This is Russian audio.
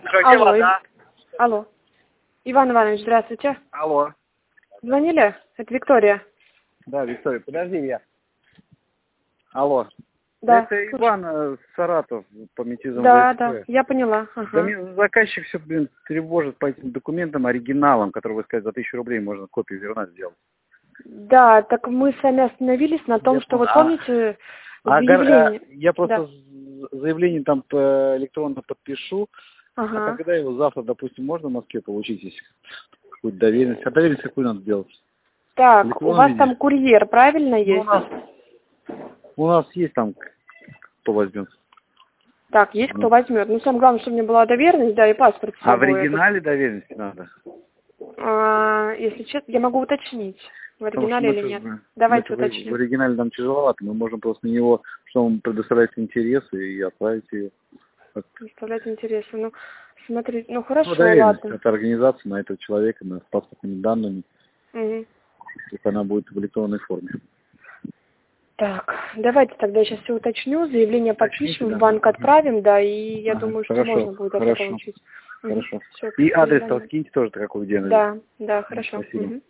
Алло, да? алло. Иван Иванович, здравствуйте. Алло. Звонили? Это Виктория. Да, Виктория, подожди, я. Алло. Да. Это Иван Саратов по метизам Да, ВСП. да, я поняла. Да Ага. мне заказчик все, тревожит по этим документам, оригиналам, которые, вы сказали, за 1000 рублей можно копию вернуть сделать. Да, так мы с вами остановились на том, Я что вы понял. помните заявление. Я просто Да. заявление там электронно подпишу. Ага. А когда его завтра, допустим, можно в Москве получить, если какую-то доверенность? А доверенность какую надо сделать? Так, у вас там курьер, правильно, есть? У нас есть там, кто возьмет. Так, есть кто возьмет. Ну, самое главное, чтобы у меня была доверенность, да, и паспорт с А в собой. оригинале доверенности надо? Если честно, я могу уточнить, в Потому что оригинале или нет. Давайте в уточним. оригинале нам тяжеловато, мы можем просто на него, что он предоставляет интересы и отправить ее. Представлять интересно. Ну, смотрите, ну хорошо, Доверенность ладно. от организации на этого человека, с паспортными данными, Угу. если она будет в электронной форме. Так, давайте тогда я сейчас все уточню, заявление подпишем, в банк отправим, да, и я думаю, что можно будет это получить. Хорошо. Всё, И адрес спасибо. скиньте тоже какой где. Да, да, хорошо. Спасибо. Угу.